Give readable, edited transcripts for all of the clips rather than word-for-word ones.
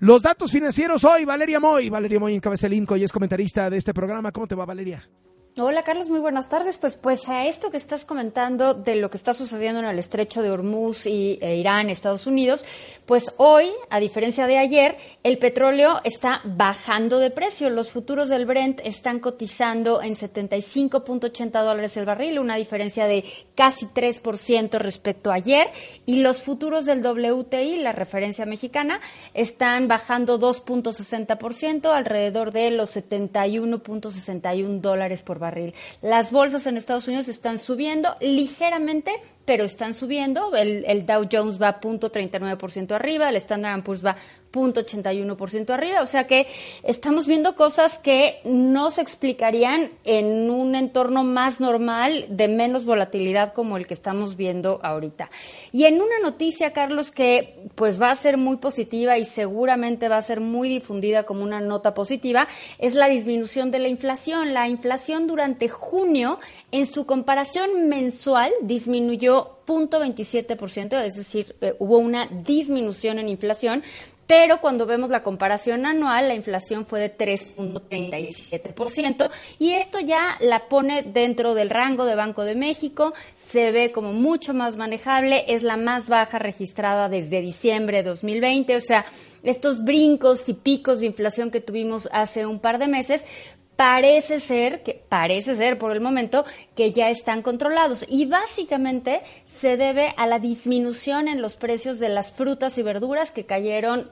Los datos financieros hoy, Valeria Moy encabeza el INCO y es comentarista de este programa. ¿Cómo te va, Valeria? Hola Carlos, muy buenas tardes. Pues a esto que estás comentando de lo que está sucediendo en el estrecho de Hormuz e Irán, Estados Unidos, pues hoy, a diferencia de ayer, el petróleo está bajando de precio. Los futuros del Brent están cotizando en $75.80 el barril, una diferencia de casi 3% respecto a ayer, y los futuros del WTI, la referencia mexicana, están bajando 2.60%, alrededor de los $71.61 por barril. Las bolsas en Estados Unidos están subiendo ligeramente, pero están subiendo. El Dow Jones va 0.39% arriba, el Standard & Poor's va 0.81% arriba, o sea que estamos viendo cosas que no se explicarían en un entorno más normal, de menos volatilidad como el que estamos viendo ahorita. Y en una noticia, Carlos, que pues va a ser muy positiva y seguramente va a ser muy difundida como una nota positiva, es la disminución de la inflación. La inflación durante junio, en su comparación mensual, disminuyó 0.27%, es decir, hubo una disminución en inflación, pero cuando vemos la comparación anual, la inflación fue de 3.37%, y esto ya la pone dentro del rango de Banco de México, se ve como mucho más manejable, es la más baja registrada desde diciembre de 2020, o sea, estos brincos y picos de inflación que tuvimos hace un par de meses, parece ser por el momento que ya están controlados, y básicamente se debe a la disminución en los precios de las frutas y verduras, que cayeron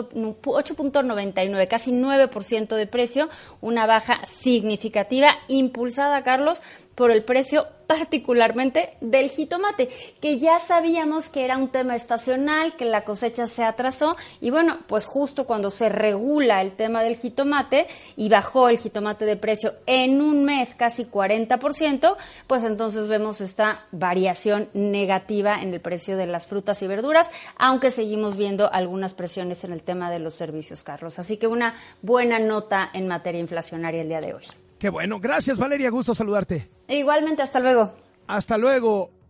8.99, casi 9% de precio, una baja significativa impulsada, Carlos, por el precio particularmente del jitomate, que ya sabíamos que era un tema estacional, que la cosecha se atrasó, y bueno, pues justo cuando se regula el tema del jitomate y bajó el jitomate de precio en un mes casi 40%, pues entonces vemos esta variación negativa en el precio de las frutas y verduras, aunque seguimos viendo algunas presiones en el tema de los servicios, Carlos. Así que una buena nota en materia inflacionaria el día de hoy. Qué bueno. Gracias, Valeria. Gusto saludarte. Igualmente, hasta luego. Hasta luego.